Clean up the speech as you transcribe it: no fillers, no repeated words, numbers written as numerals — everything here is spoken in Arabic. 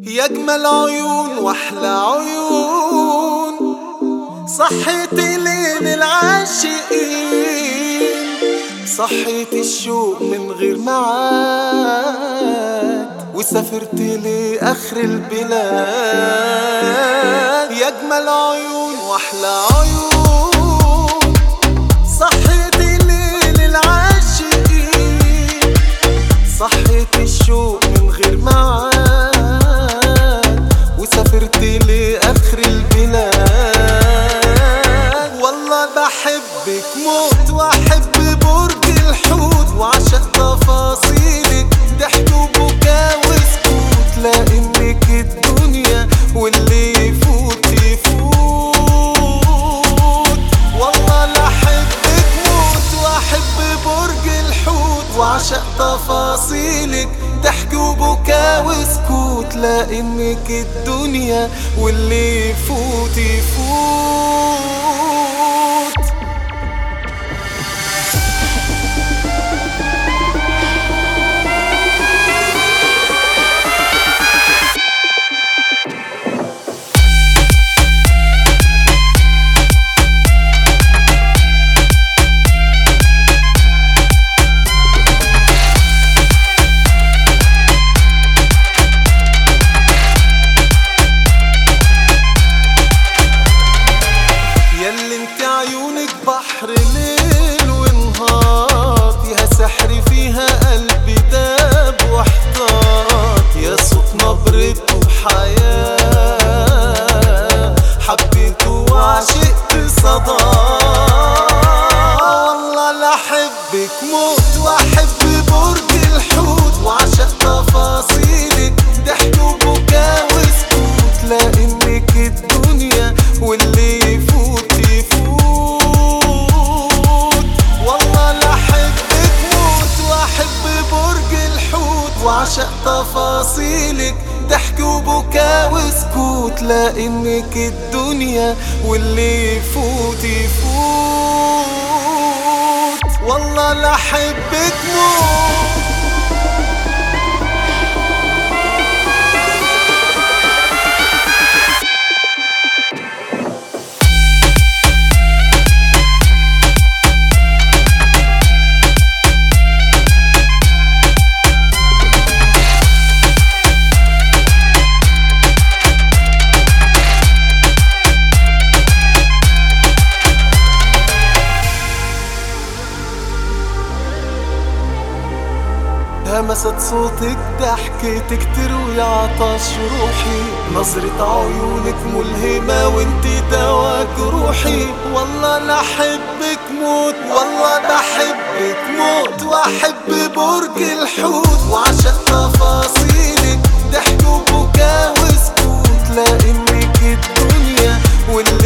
يا أجمل عيون وأحلى عيون، صحيت ليل العاشقين، صحيت الشوق من غير معاد، وسافرت لآخر البلاد. يا أجمل عيون وأحلى عيون، صحيت ليل العاشقين، صحيت الشوق من غير معاد، وسافرت لآخر البلاد. والله بحبك موت وأحب برج الحوت، وعشق تفاصيلك ضحك وبكا وسكوت، لأنك الدنيا واللي يفوت يفوت. والله لأحبك موت وأحب برج الحوت، وعشق تفاصيلك ضحك وبكا وسكوت، لأنك الدنيا واللي يفوت يفوت. بحر ليل ونهار، فيها سحر فيها قلبي داب واحتار، يا صوت نبرته بحياة، حبيته وعشقت صداه. والله لأحبك موت وأحب برج الحوت، وعشق تفاصيلك ضحك وبكا وسكوت، لأنك الدنيا واللي يفوت يفوت. وعشق تفاصيلك ضحك وبكا وسكوت، لأنك الدنيا واللي يفوت يفوت. والله لأحبك موت. همست صوتك ضحكتك تروي عطش روحي، نظرة عيونك ملهمة وانت دوا جروحي. والله لأحبك موت والله بحبك موت، وأحب برج الحوت، وعشق تفاصيلك ضحك وبكا وسكوت، لأنك الدنيا واللي